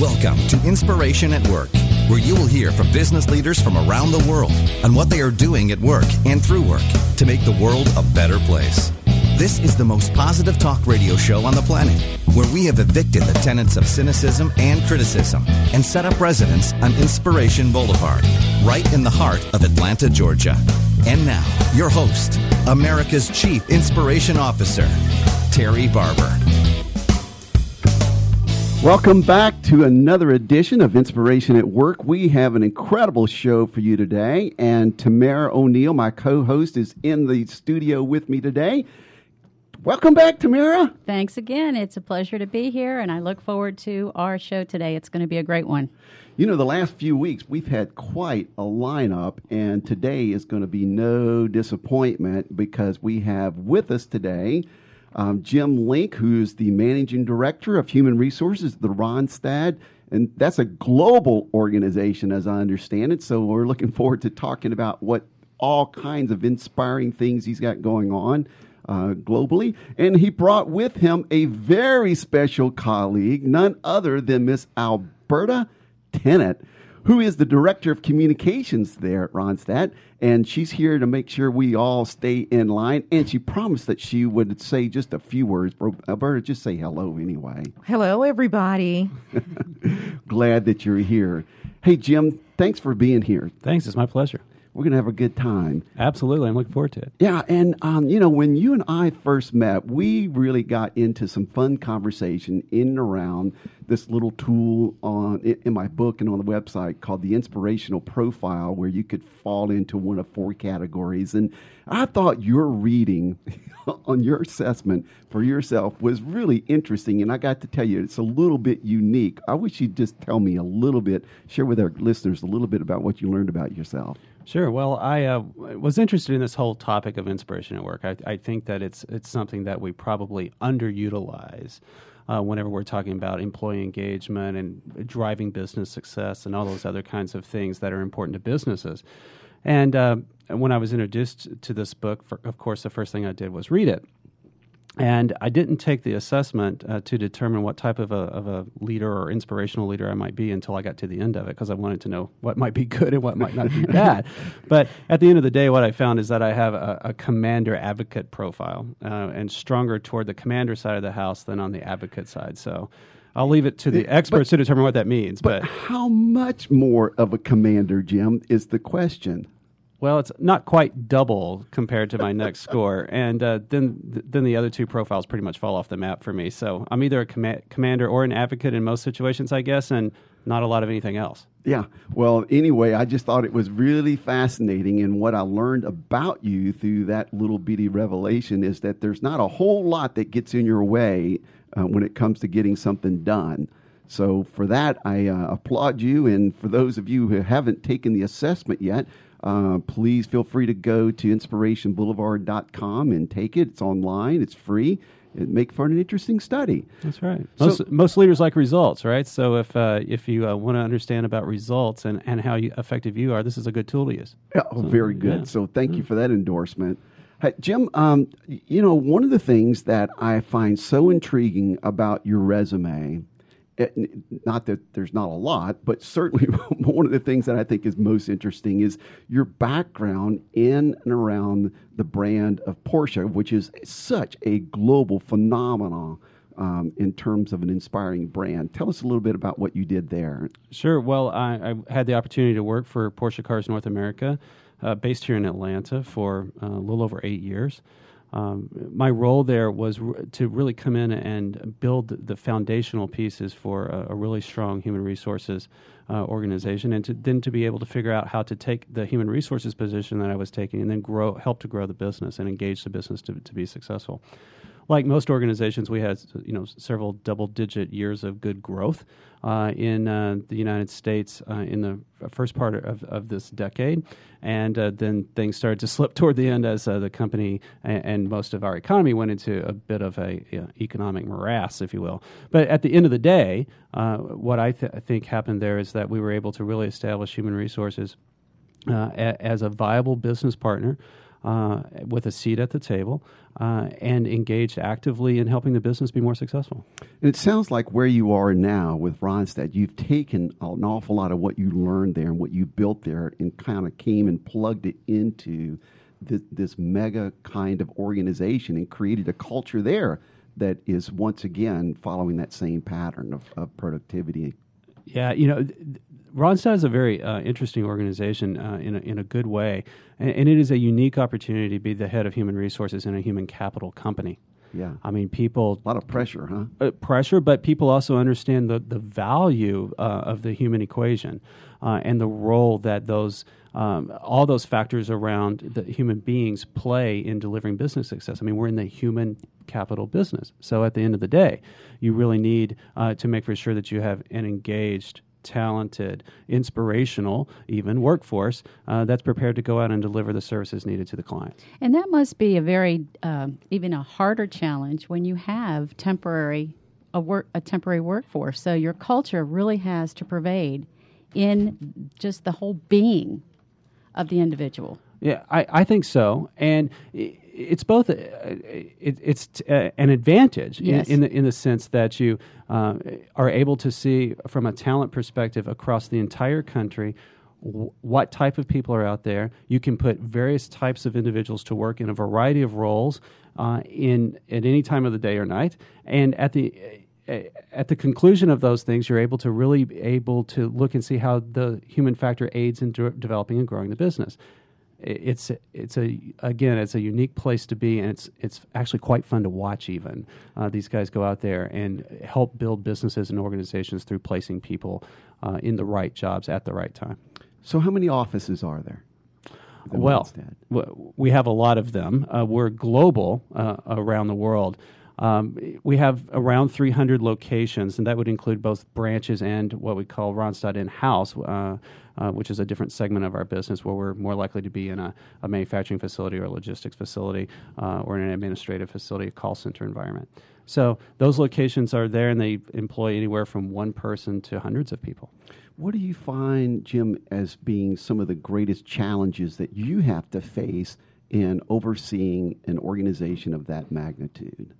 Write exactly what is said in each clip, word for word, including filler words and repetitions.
Welcome to Inspiration at Work, where you will hear from business leaders from around the world on what they are doing at work and through work to make the world a better place. This is the most positive talk radio show on the planet, where we have evicted the tenets of cynicism and criticism and set up residence on Inspiration Boulevard, right in the heart of Atlanta, Georgia. And now, your host, America's Chief Inspiration Officer, Terry Barber. Welcome back to another edition of Inspiration at Work. We have an incredible show for you today, and Tamara O'Neill, my co-host, is in the studio with me today. Welcome back, Tamara. Thanks again. It's a pleasure to be here, and I look forward to our show today. It's going to be a great one. You know, the last few weeks, we've had quite a lineup, and today is going to be no disappointment because we have with us today Um, Jim Link, who's the Managing Director of Human Resources at the Randstad, and that's a global organization as I understand it, so we're looking forward to talking about what all kinds of inspiring things he's got going on uh, globally. And he brought with him a very special colleague, none other than Miss Alberta Tennant, who is the Director of Communications there at Randstad, and she's here to make sure we all stay in line, and she promised that she would say just a few words. Alberta, just say hello anyway. Hello, everybody. Glad that you're here. Hey, Jim, thanks for being here. Thanks, it's my pleasure. We're going to have a good time. Absolutely, I'm looking forward to it. Yeah, and, um, you know, when you and I first met, we really got into some fun conversation in and around this little tool on in my book and on the website called the Inspirational Profile, where you could fall into one of four categories. And I thought your reading on your assessment for yourself was really interesting, and I got to tell you, it's a little bit unique. I wish you'd just tell me a little bit, share with our listeners a little bit about what you learned about yourself. Sure. Well, I uh, was interested in this whole topic of inspiration at work. I, I think that it's it's something that we probably underutilize uh, whenever we're talking about employee engagement and driving business success and all those other kinds of things that are important to businesses. And uh, when I was introduced to this book, for, of course, the first thing I did was read it. And I didn't take the assessment uh, to determine what type of a, of a leader or inspirational leader I might be until I got to the end of it, because I wanted to know what might be good and what might not be bad. But at the end of the day, what I found is that I have a, a commander advocate profile uh, and stronger toward the commander side of the house than on the advocate side. So I'll leave it to the experts but, to determine what that means. But, but how much more of a commander, Jim, is the question? Well, it's not quite double compared to my next score, and uh, then then the other two profiles pretty much fall off the map for me. So I'm either a com- commander or an advocate in most situations, I guess, and not a lot of anything else. Yeah. Well, anyway, I just thought it was really fascinating, and what I learned about you through that little bitty revelation is that there's not a whole lot that gets in your way uh, when it comes to getting something done. So for that, I uh, applaud you, and for those of you who haven't taken the assessment yet, Uh, please feel free to go to inspiration boulevard dot com and take it. It's online. It's free. It makes for an interesting study. That's right. Most, so, most leaders like results, right? So if uh, if you uh, want to understand about results and, and how you, effective you are, this is a good tool to use. Yeah, oh, so, very good. Yeah. So thank yeah. you for that endorsement. Hey, Jim, um, you know, one of the things that I find so intriguing about your resume, It, not that there's not a lot, but certainly one of the things that I think is most interesting is your background in and around the brand of Porsche, which is such a global phenomenon um, in terms of an inspiring brand. Tell us a little bit about what you did there. Sure. Well, I, I had the opportunity to work for Porsche Cars North America, uh, based here in Atlanta for uh, a little over eight years. Um, my role there was r- to really come in and build the foundational pieces for a, a really strong human resources uh, organization, and to, then to be able to figure out how to take the human resources position that I was taking and then grow, help to grow the business and engage the business to, to be successful. Like most organizations, we had you know several double-digit years of good growth uh, in uh, the United States uh, in the first part of, of this decade, and uh, then things started to slip toward the end as uh, the company and, and most of our economy went into a bit of a you know, economic morass, if you will. But at the end of the day, uh, what I th- think happened there is that we were able to really establish human resources uh, a- as a viable business partner. uh, with a seat at the table uh, and engaged actively in helping the business be more successful. And it sounds like where you are now with Ronstadt, you've taken an awful lot of what you learned there and what you built there and kind of came and plugged it into this, this mega kind of organization and created a culture there that is once again following that same pattern of, of productivity. Yeah, you know, Ronstadt is a very uh, interesting organization uh, in a, in a good way, and, and it is a unique opportunity to be the head of human resources in a human capital company. Yeah, I mean, people a lot of pressure, huh? Uh, pressure, but people also understand the the value uh, of the human equation uh, and the role that those um, all those factors around the human beings play in delivering business success. I mean, we're in the human capital business, so at the end of the day, you really need uh, to make for sure that you have an engaged, talented, inspirational, even workforce uh, that's prepared to go out and deliver the services needed to the clients. And that must be a very, uh, even a harder challenge when you have temporary a work a temporary workforce. So your culture really has to pervade in just the whole being of the individual. Yeah, I, I think so, and it's both. A, it, it's a, an advantage yes. in, in the in the sense that you uh, are able to see from a talent perspective across the entire country w- what type of people are out there. You can put various types of individuals to work in a variety of roles uh, in at any time of the day or night, and at the at the conclusion of those things, you're able to really be able to look and see how the human factor aids in de- developing and growing the business. It's it's a again it's a unique place to be, and it's it's actually quite fun to watch. Even uh, these guys go out there and help build businesses and organizations through placing people uh, in the right jobs at the right time. So, how many offices are there? Well, w- we have a lot of them. Uh, we're global uh, around the world. Um, we have around three hundred locations, and that would include both branches and what we call Ronstadt in-house, uh, uh, which is a different segment of our business where we're more likely to be in a, a manufacturing facility or a logistics facility uh, or in an administrative facility, a call center environment. So those locations are there, and they employ anywhere from one person to hundreds of people. What do you find, Jim, as being some of the greatest challenges that you have to face in overseeing an organization of that magnitude?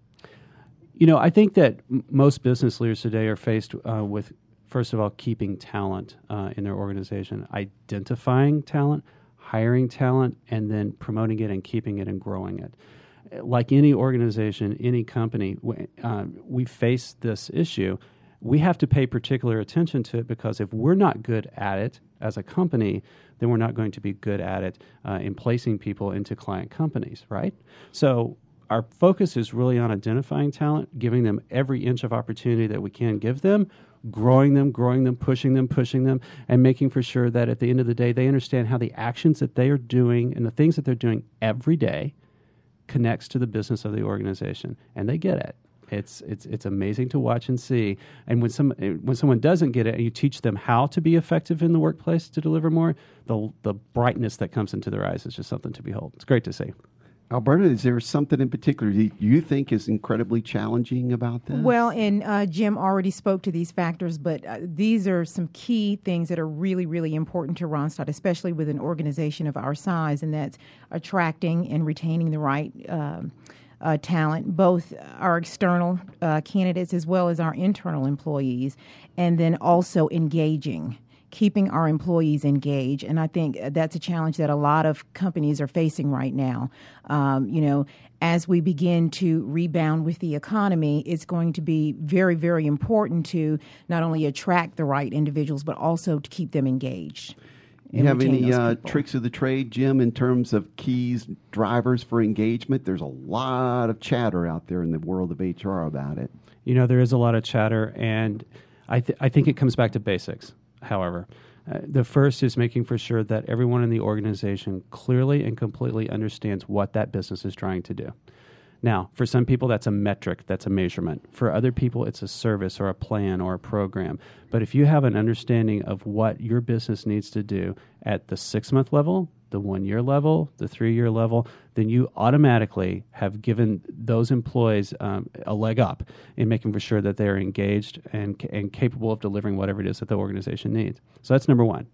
You know, I think that m- most business leaders today are faced uh, with, first of all, keeping talent uh, in their organization, identifying talent, hiring talent, and then promoting it and keeping it and growing it. Like any organization, any company, w- uh, we face this issue. We have to pay particular attention to it because if we're not good at it as a company, then we're not going to be good at it uh, in placing people into client companies, right? So our focus is really on identifying talent, giving them every inch of opportunity that we can give them, growing them, growing them, pushing them, pushing them, and making for sure that at the end of the day, they understand how the actions that they are doing and the things that they're doing every day connects to the business of the organization, and they get it. It's it's it's amazing to watch and see. And when some when someone doesn't get it, and you teach them how to be effective in the workplace to deliver more, the the brightness that comes into their eyes is just something to behold. It's great to see. Alberta, is there something in particular that you think is incredibly challenging about this? Well, and uh, Jim already spoke to these factors, but uh, these are some key things that are really, really important to Ronstadt, especially with an organization of our size, and that's attracting and retaining the right um, uh, talent, both our external uh, candidates as well as our internal employees, and then also engaging. Keeping our employees engaged. And I think that's a challenge that a lot of companies are facing right now. Um, you know, as we begin to rebound with the economy, it's going to be very, very important to not only attract the right individuals, but also to keep them engaged. You have any uh, tricks of the trade, Jim, in terms of keys, drivers for engagement? There's a lot of chatter out there in the world of H R about it. You know, there is a lot of chatter, and I, th- I think it comes back to basics. However, uh, the first is making for sure that everyone in the organization clearly and completely understands what that business is trying to do. Now, for some people, that's a metric, that's a measurement. For other people, it's a service or a plan or a program. But if you have an understanding of what your business needs to do at the six-month level, the one-year level, the three-year level, then you automatically have given those employees um, a leg up in making for sure that they're engaged and and capable of delivering whatever it is that the organization needs. So that's number one.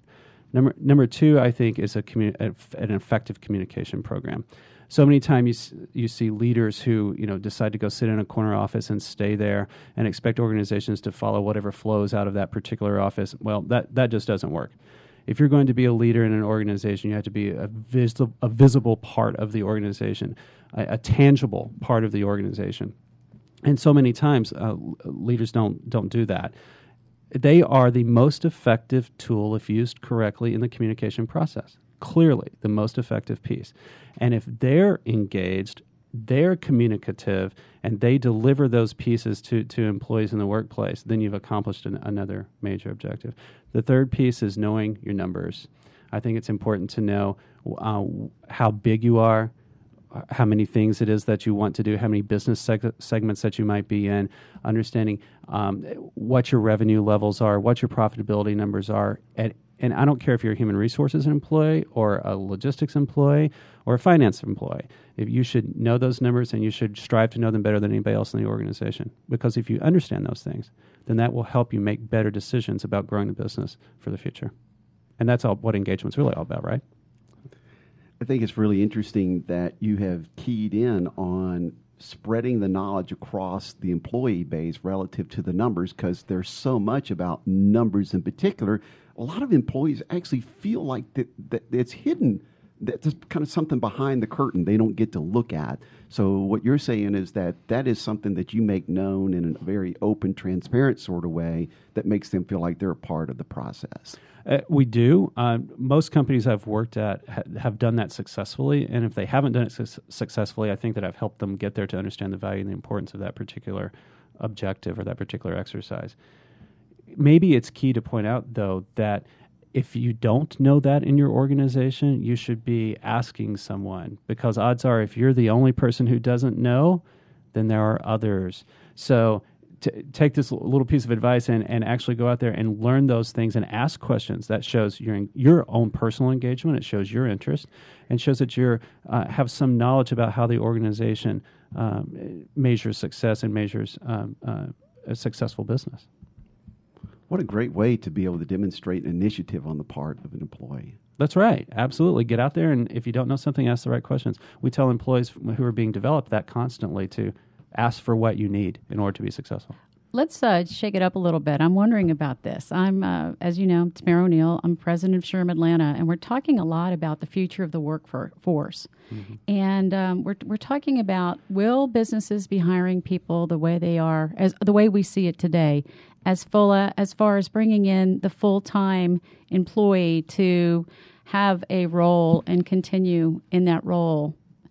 Number number two, I think, is a commu- an effective communication program. So many times you, you see leaders who, you know, decide to go sit in a corner office and stay there and expect organizations to follow whatever flows out of that particular office. Well, that, that just doesn't work. If you're going to be a leader in an organization, you have to be a, vis- a visible part of the organization, a, a tangible part of the organization. And so many times uh, leaders don't don't do that. They are the most effective tool if used correctly in the communication process. Clearly the most effective piece. And if they're engaged, they're communicative, and they deliver those pieces to, to employees in the workplace, then you've accomplished an, another major objective. The third piece is knowing your numbers. I think it's important to know uh, how big you are, how many things it is that you want to do, how many business seg- segments that you might be in, understanding um, what your revenue levels are, what your profitability numbers are. And, and I don't care if you're a human resources employee or a logistics employee or a finance employee. If you should know those numbers, and you should strive to know them better than anybody else in the organization. Because if you understand those things, then that will help you make better decisions about growing the business for the future. And that's all what engagement's really all about, right? I think it's really interesting that you have keyed in on spreading the knowledge across the employee base relative to the numbers, because there's so much about numbers in particular. A lot of employees actually feel like that, that it's hidden, that there's kind of something behind the curtain they don't get to look at. So what you're saying is that that is something that you make known in a very open, transparent sort of way that makes them feel like they're a part of the process. Uh, we do. Uh, most companies I've worked at ha- have done that successfully, and if they haven't done it su- successfully, I think that I've helped them get there to understand the value and the importance of that particular objective or that particular exercise. Maybe it's key to point out, though, that if you don't know that in your organization, you should be asking someone, because odds are if you're the only person who doesn't know, then there are others. So T- take this l- little piece of advice and, and actually go out there and learn those things and ask questions. That shows your your own personal engagement. It shows your interest, and shows that you uh, have some knowledge about how the organization um, measures success and measures um, uh, a successful business. What a great way to be able to demonstrate an initiative on the part of an employee. That's right. Absolutely. Get out there, and if you don't know something, ask the right questions. We tell employees who are being developed that constantly, to ask for what you need in order to be successful. Let's uh, shake it up a little bit. I'm wondering about this. I'm, uh, as you know, Tamara O'Neill. I'm president of SHRM Atlanta, and we're talking a lot about the future of the workforce. Mm-hmm. And um, we're we're talking about, will businesses be hiring people the way they are, as the way we see it today, as full uh, as far as bringing in the full-time employee to have a role and continue in that role.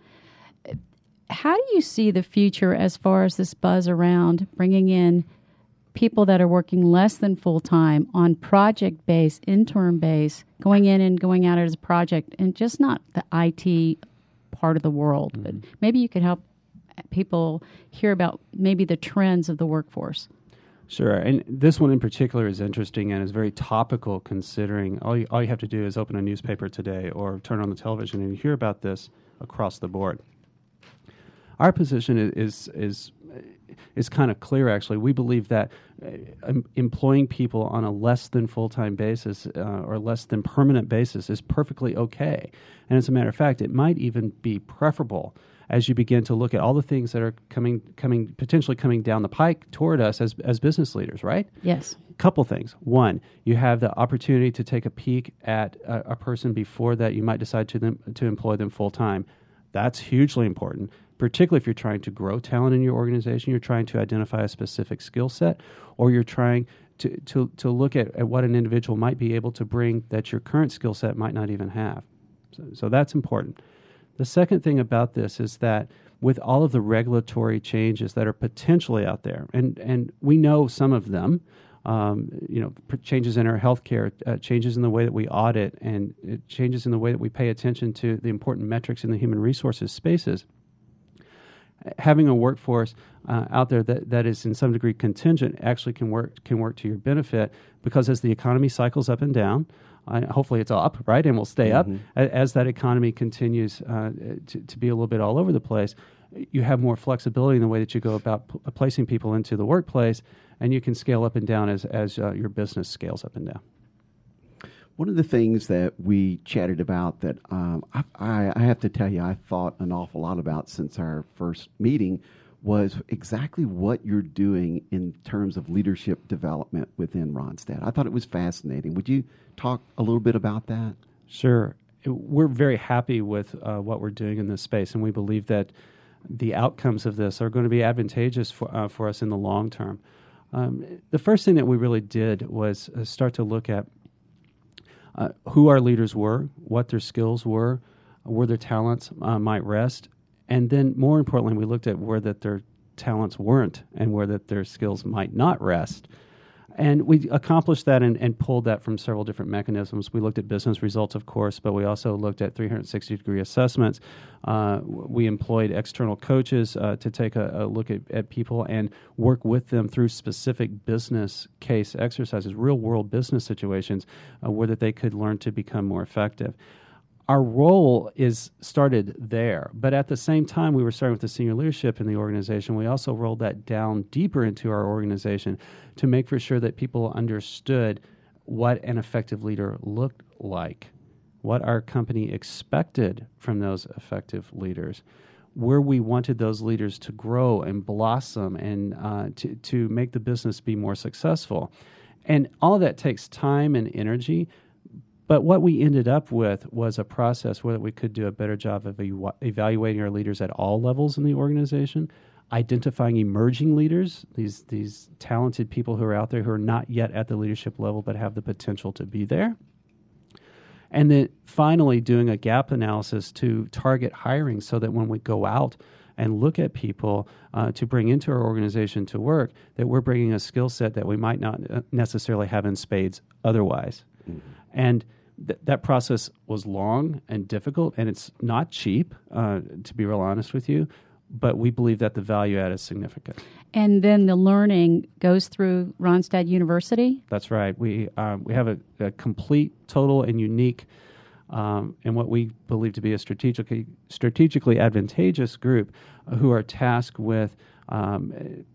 How do you see the future as far as this buzz around bringing in people that are working less than full-time on project base, interim base, going in and going out as a project, and just not the I T part of the world? Mm-hmm. But maybe you could help people hear about maybe the trends of the workforce. Sure, and this one in particular is interesting and is very topical, considering all you, all you have to do is open a newspaper today or turn on the television and you hear about this across the board. Our position is is is kind of clear, actually. We believe that uh, employing people on a less than full-time basis uh, or less than permanent basis is perfectly okay. And as a matter of fact, it might even be preferable as you begin to look at all the things that are coming, coming potentially coming down the pike toward us as as business leaders, right? Yes. Couple things. One, you have the opportunity to take a peek at a, a person before that you might decide to them to employ them full-time. That's hugely important, particularly if you're trying to grow talent in your organization, you're trying to identify a specific skill set, or you're trying to, to, to look at, at what an individual might be able to bring that your current skill set might not even have. So, so that's important. The second thing about this is that with all of the regulatory changes that are potentially out there, and, and we know some of them, Um, you know, changes in our healthcare, uh, changes in the way that we audit, and it changes in the way that we pay attention to the important metrics in the human resources spaces. Having a workforce uh, out there that, that is in some degree contingent actually can work can work to your benefit, because as the economy cycles up and down, uh, hopefully it's up, right, and will stay mm-hmm. up as, as that economy continues uh, to, to be a little bit all over the place. You have more flexibility in the way that you go about p- placing people into the workplace, and you can scale up and down as, as uh, your business scales up and down. One of the things that we chatted about that um, I, I, I have to tell you I thought an awful lot about since our first meeting was exactly what you're doing in terms of leadership development within Ronstadt. I thought it was fascinating. Would you talk a little bit about that? Sure. We're very happy with uh, what we're doing in this space, and we believe that the outcomes of this are going to be advantageous for, uh, for us in the long term. Um, the first thing that we really did was uh, start to look at uh, who our leaders were, what their skills were, where their talents uh, might rest, and then more importantly, we looked at where that their talents weren't and where that their skills might not rest. And we accomplished that and, and pulled that from several different mechanisms. We looked at business results, of course, but we also looked at three hundred sixty degree assessments. Uh, we employed external coaches uh, to take a, a look at, at people and work with them through specific business case exercises, real-world business situations, uh, where that they could learn to become more effective. Our role is started there, but at the same time, we were starting with the senior leadership in the organization. We also rolled that down deeper into our organization to make for sure that people understood what an effective leader looked like, what our company expected from those effective leaders, where we wanted those leaders to grow and blossom and uh, to, to make the business be more successful. And all of that takes time and energy. But what we ended up with was a process where we could do a better job of ev- evaluating our leaders at all levels in the organization, identifying emerging leaders, these these talented people who are out there who are not yet at the leadership level but have the potential to be there. And then finally doing a gap analysis to target hiring so that when we go out and look at people uh, to bring into our organization to work, that we're bringing a skill set that we might not necessarily have in spades otherwise. Mm-hmm. And th- that process was long and difficult, and it's not cheap, uh, to be real honest with you, but we believe that the value add is significant. And then the learning goes through Ronstadt University? That's right. We um, we have a, a complete, total, and unique, um, and what we believe to be a strategically strategically advantageous group uh, who are tasked with um,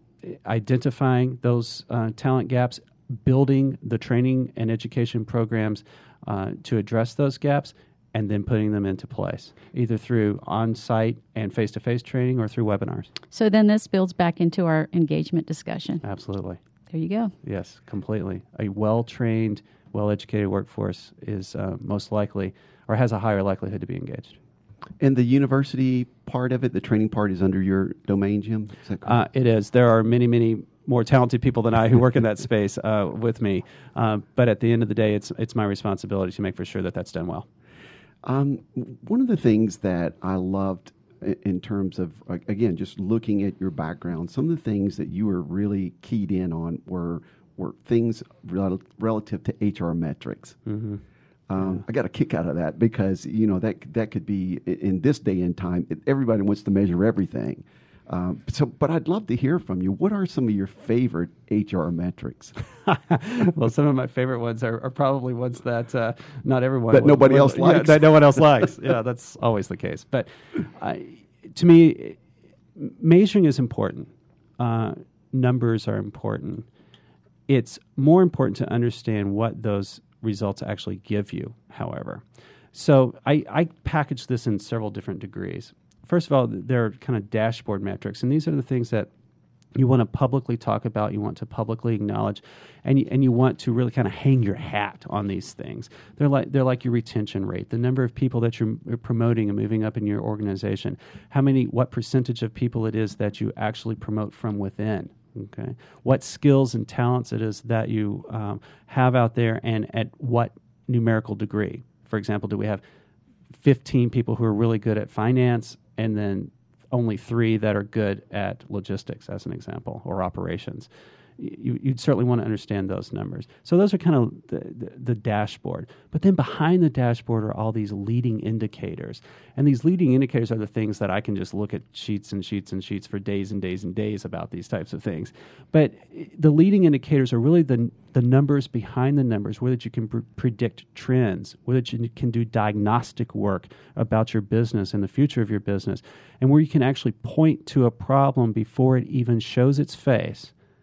identifying those uh, talent gaps, building the training and education programs uh, to address those gaps, and then putting them into place, either through on-site and face-to-face training or through webinars. So then this builds back into our engagement discussion. Absolutely. There you go. Yes, completely. A well-trained, well-educated workforce is uh, most likely, or has a higher likelihood to be engaged. And the university part of it, the training part, is under your domain, Jim? Is that correct? Uh, it is. There are many, many more talented people than I who work in that space uh, with me. Uh, but at the end of the day, it's it's my responsibility to make for sure that that's done well. Um, one of the things that I loved in, in terms of, again, just looking at your background, some of the things that you were really keyed in on were were things rel- relative to H R metrics. Mm-hmm. Um, yeah. I got a kick out of that because, you know, that that could be, in this day and time, everybody wants to measure everything. Um, so, but I'd love to hear from you. What are some of your favorite H R metrics? Well, some of my favorite ones are, are probably ones that uh, not everyone that would, nobody would, else likes. Yeah, that no one else likes. Yeah, that's always the case. But uh, to me, measuring is important. Uh, numbers are important. It's more important to understand what those results actually give you. However, so I, I package this in several different degrees. First of all, there are kind of dashboard metrics, and these are the things that you want to publicly talk about, you want to publicly acknowledge, and you, and you want to really kind of hang your hat on these things. They're like they're like your retention rate, the number of people that you're promoting and moving up in your organization, how many, what percentage of people it is that you actually promote from within. Okay, what skills and talents it is that you um, have out there, and at what numerical degree. For example, do we have fifteen people who are really good at finance, and then only three that are good at logistics, as an example, or operations? You, you'd certainly want to understand those numbers. So those are kind of the, the, the dashboard. But then behind the dashboard are all these leading indicators. And these leading indicators are the things that I can just look at sheets and sheets and sheets for days and days and days about these types of things. But the leading indicators are really the the numbers behind the numbers, where that you can pr- predict trends, where that you can do diagnostic work about your business and the future of your business, and where you can actually point to a problem before it even shows its face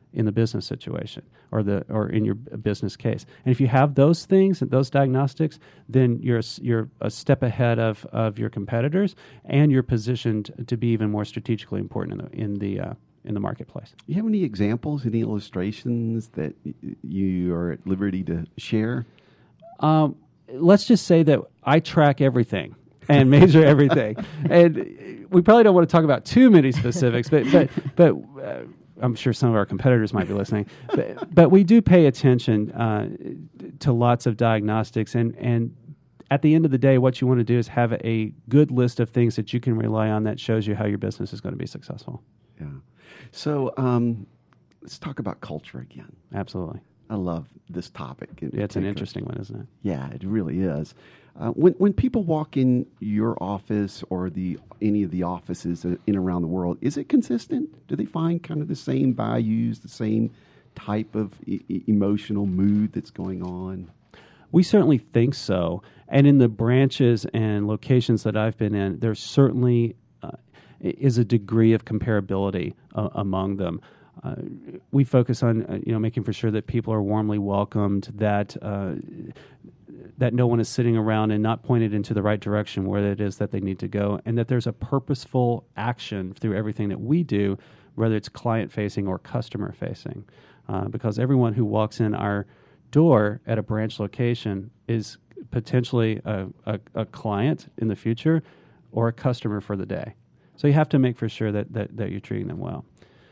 in the business situation or the or in your business case. And if you have those things, those diagnostics, then you're you're a step ahead of, of your competitors, and you're positioned to be even more strategically important in the in the uh, in the marketplace. You have any examples, any illustrations that y- you are at liberty to share? Um, let's just say that I track everything and measure everything, and we probably don't want to talk about too many specifics, but but but. Uh, I'm sure some of our competitors might be listening, but, but we do pay attention uh, to lots of diagnostics, and, and at the end of the day, what you want to do is have a good list of things that you can rely on that shows you how your business is going to be successful. Yeah. So um, let's talk about culture again. Absolutely. I love this topic. Yeah, it's an interesting one, isn't it? Yeah, it really is. Uh, when when people walk in your office or the any of the offices in and around the world, is it consistent? Do they find kind of the same values, the same type of e- emotional mood that's going on? We certainly think so. And in the branches and locations that I've been in, there certainly uh, is a degree of comparability uh, among them. Uh, we focus on uh, you know making for sure that people are warmly welcomed, that uh, that no one is sitting around and not pointed into the right direction where it is that they need to go, and that there's a purposeful action through everything that we do, whether it's client-facing or customer-facing. Uh, because everyone who walks in our door at a branch location is potentially a, a, a client in the future or a customer for the day. So you have to make for sure that, that, that you're treating them well.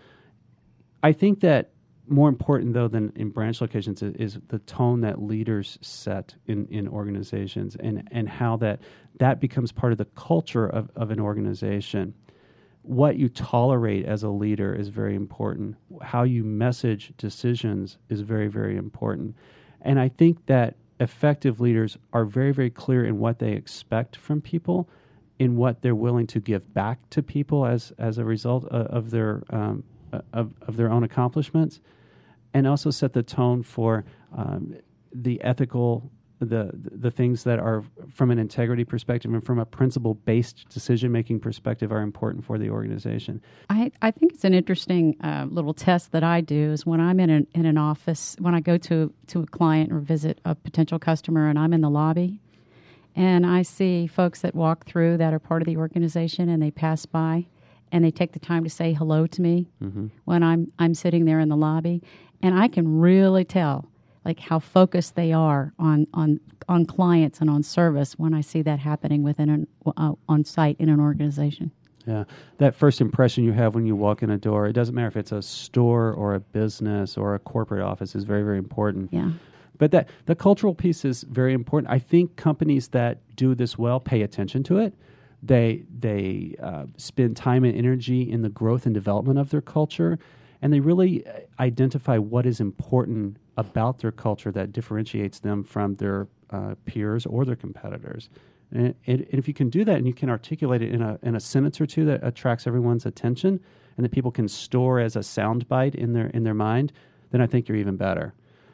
I think that more important, though, than in branch locations is, is the tone that leaders set in, in organizations, and, and how that that becomes part of the culture of, of an organization. What you tolerate as a leader is very important. How you message decisions is very, very important. And I think that effective leaders are very, very clear in what they expect from people, in what they're willing to give back to people as, as a result of, of their um, Of, of their own accomplishments, and also set the tone for um, the ethical, the the things that are from an integrity perspective and from a principle-based decision-making perspective are important for the organization. I, I think it's an interesting uh, little test that I do is when I'm in an, in an office, when I go to, to a client or visit a potential customer and I'm in the lobby and I see folks that walk through that are part of the organization and they pass by and they take the time to say hello to me mm-hmm. when I'm I'm sitting there in the lobby, and I can really tell like how focused they are on on, on clients and on service when I see that happening within an uh, on site in an organization. Yeah, that first impression you have when you walk in a door, it doesn't matter if it's a store or a business or a corporate office, is very, very important. Yeah. But that the cultural piece is very important. I think companies that do this well pay attention to it. They they uh, spend time and energy in the growth and development of their culture, and they really identify what is important about their culture that differentiates them from their uh, peers or their competitors. And, and if you can do that and you can articulate it in a in a sentence or two that attracts everyone's attention and that people can store as a soundbite in their in their mind, then I think you're even better.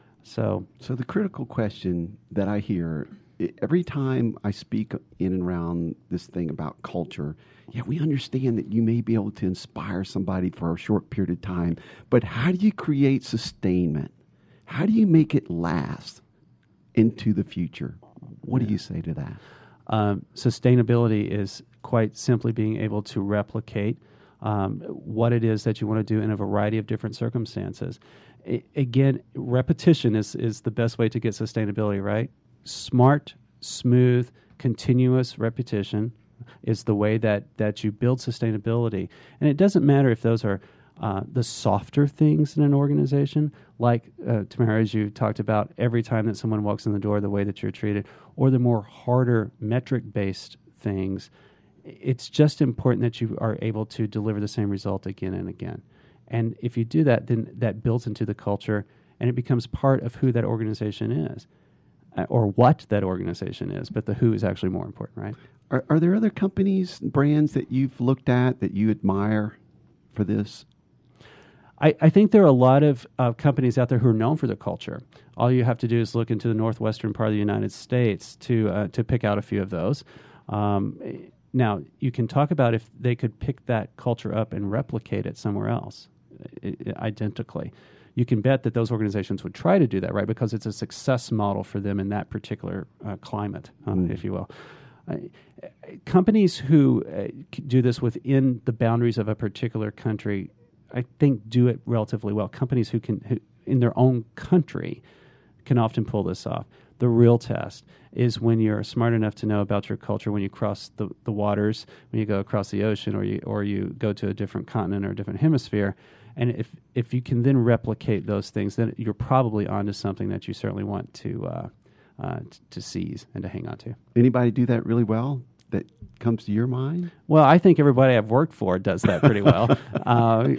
So, so the critical question that I hear every time I speak in and around this thing about culture, yeah, we understand that you may be able to inspire somebody for a short period of time, but how do you create sustainment? How do you make it last into the future? What yeah. do you say to that? Um, sustainability is quite simply being able to replicate um, what it is that you want to do in a variety of different circumstances. I, again, repetition is, is the best way to get sustainability, right? Smart, smooth, continuous repetition is the way that, that you build sustainability. And it doesn't matter if those are uh, the softer things in an organization, like, uh, Tamara, as you talked about, every time that someone walks in the door, the way that you're treated, or the more harder metric-based things. It's just important that you are able to deliver the same result again and again. And if you do that, then that builds into the culture, and it becomes part of who that organization is. Or what that organization is, but the who is actually more important, right? Are, are there other companies, brands that you've looked at that you admire for this? I, I think there are a lot of uh, companies out there who are known for their culture. All you have to do is look into the northwestern part of the United States to uh, to pick out a few of those. Um, now, you can talk about if they could pick that culture up and replicate it somewhere else. i- i- identically. You can bet that those organizations would try to do that, right? Because it's a success model for them in that particular uh, climate, uh, mm. if you will. Uh, companies who uh, do this within the boundaries of a particular country, I think, do it relatively well. Companies who can, who, in their own country, can often pull this off. The real test is when you're smart enough to know about your culture, when you cross the, the waters, when you go across the ocean, or you or you go to a different continent or a different hemisphere. And if if you can then replicate those things, then you're probably onto something that you certainly want to uh, uh, t- to seize and to hang on to. Anybody do that really well that comes to your mind? Well, I think everybody I've worked for does that pretty well. uh,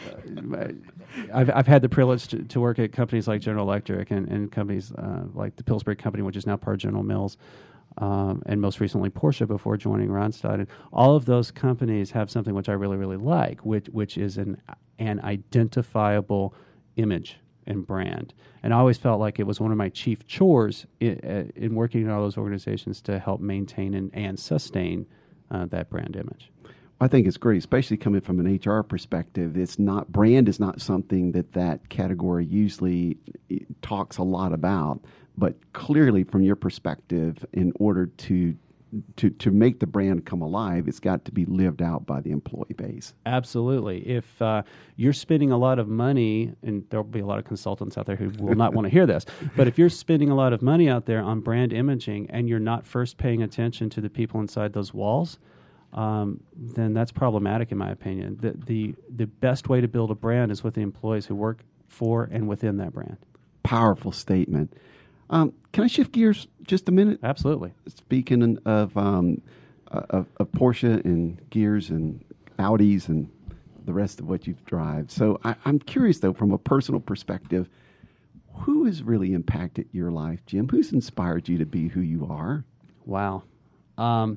I've I've had the privilege to, to work at companies like General Electric and, and companies uh, like the Pillsbury Company, which is now part of General Mills. Um, and most recently Porsche before joining Randstad. And all of those companies have something which I really, really like, which which is an an identifiable image and brand. And I always felt like it was one of my chief chores in, in working in all those organizations to help maintain and, and sustain uh, that brand image. I think it's great, especially coming from an H R perspective. It's not brand is not something that that category usually talks a lot about. But clearly, from your perspective, in order to to to make the brand come alive, it's got to be lived out by the employee base. Absolutely. If uh, you're spending a lot of money, and there'll be a lot of consultants out there who will not want to hear this, but if you're spending a lot of money out there on brand imaging and you're not first paying attention to the people inside those walls, um, then that's problematic, in my opinion. The, the the best way to build a brand is with the employees who work for and within that brand. Powerful statement. Um, can I shift gears just a minute? Absolutely. Speaking of, um, of of Porsche and gears and Audis and the rest of what you drive. So I, I'm curious, though, from a personal perspective, who has really impacted your life, Jim? Who's inspired you to be who you are? Wow. Um,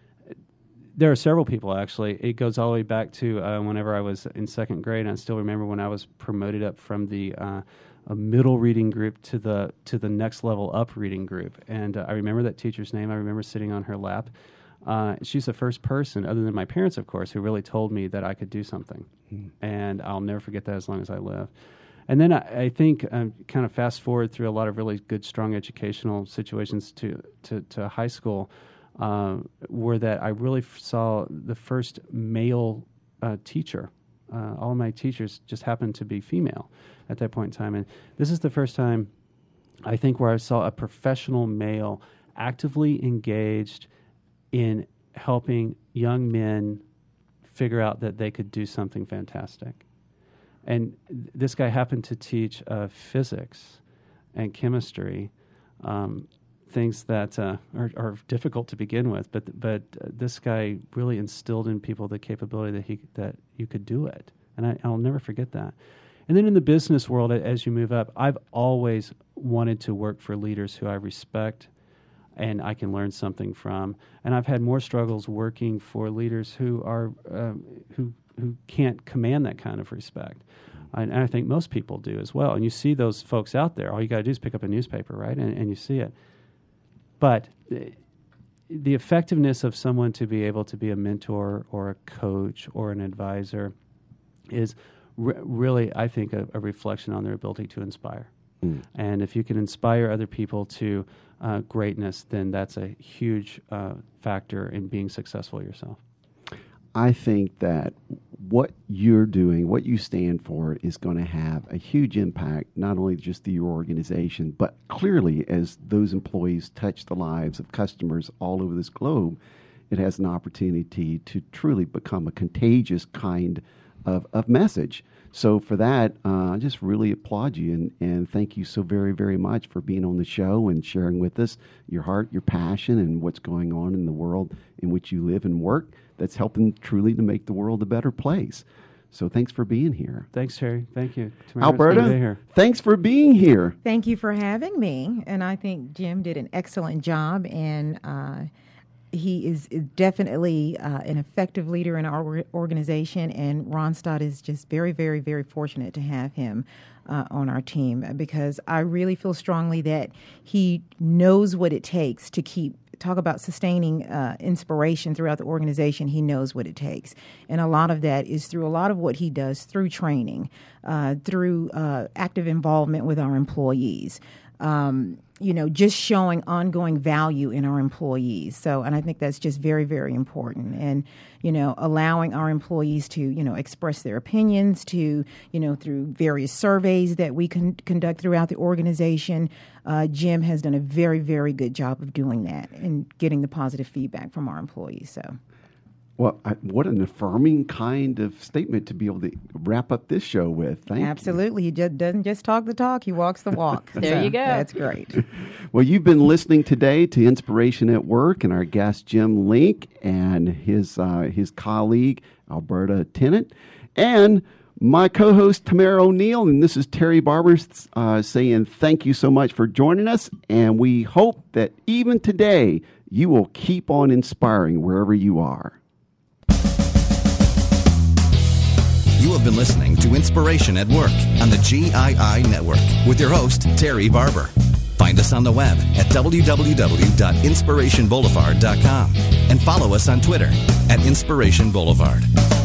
there are several people, actually. It goes all the way back to uh, whenever I was in second grade. I still remember when I was promoted up from the uh, a middle reading group to the to the next level up reading group. And uh, I remember that teacher's name. I remember sitting on her lap. Uh, she's the first person, other than my parents, of course, who really told me that I could do something. Mm. And I'll never forget that as long as I live. And then I, I think um, kind of fast forward through a lot of really good, strong educational situations to, to, to high school, uh, where that I really f- saw the first male uh, teacher. Uh, all of my teachers just happened to be female at that point in time. And this is the first time, I think, where I saw a professional male actively engaged in helping young men figure out that they could do something fantastic. And th- this guy happened to teach uh, physics and chemistry, um, things that uh, are, are difficult to begin with. But but uh, this guy really instilled in people the capability that he that you could do it. And I, I'll never forget that. And then in the business world, as you move up, I've always wanted to work for leaders who I respect and I can learn something from. And I've had more struggles working for leaders who are um, who who can't command that kind of respect. And I think most people do as well. And you see those folks out there. All you got to do is pick up a newspaper, right? And, and you see it. But the effectiveness of someone to be able to be a mentor or a coach or an advisor is re- really, I think, a, a reflection on their ability to inspire. Mm. And if you can inspire other people to uh, greatness, then that's a huge uh, factor in being successful yourself. I think that what you're doing, what you stand for, is going to have a huge impact, not only just to your organization, but clearly as those employees touch the lives of customers all over this globe, it has an opportunity to truly become a contagious kind of, of message. So for that, uh, I just really applaud you and, and thank you so very, very much for being on the show and sharing with us your heart, your passion, and what's going on in the world in which you live and work that's helping truly to make the world a better place. So thanks for being here. Thanks, Terry. Thank you. Alberta, thanks for being here. Thank you for having me. And I think Jim did an excellent job, and uh, he is definitely uh, an effective leader in our organization, and Randstad is just very, very, very fortunate to have him uh, on our team, because I really feel strongly that he knows what it takes to keep talk about sustaining uh, inspiration throughout the organization, he knows what it takes. And a lot of that is through a lot of what he does through training, uh, through uh, active involvement with our employees. Um, you know, just showing ongoing value in our employees. So, and I think that's just very, very important. And, you know, allowing our employees to, you know, express their opinions to, you know, through various surveys that we can conduct throughout the organization. Uh, Jim has done a very, very good job of doing that and getting the positive feedback from our employees. So. Well, I, what an affirming kind of statement to be able to wrap up this show with. Thank Absolutely. you. He just doesn't just talk the talk, he walks the walk. There so you go. That's great. Well, you've been listening today to Inspiration at Work and our guest, Jim Link, and his, uh, his colleague, Alberta Tennant, and my co-host, Tamara O'Neill. And this is Terry Barber uh, saying thank you so much for joining us. And we hope that even today, you will keep on inspiring wherever you are. You have been listening to Inspiration at Work on the G I I Network with your host, Terry Barber. Find us on the web at w w w dot inspiration boulevard dot com and follow us on Twitter at Inspiration Boulevard.